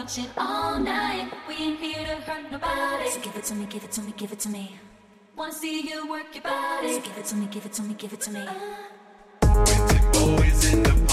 watching all night. We ain't here to hurt nobody. So give it to me, give it to me, give it to me. Wanna see you work your body. So give it to me, give it to me, give it to me. Boys in the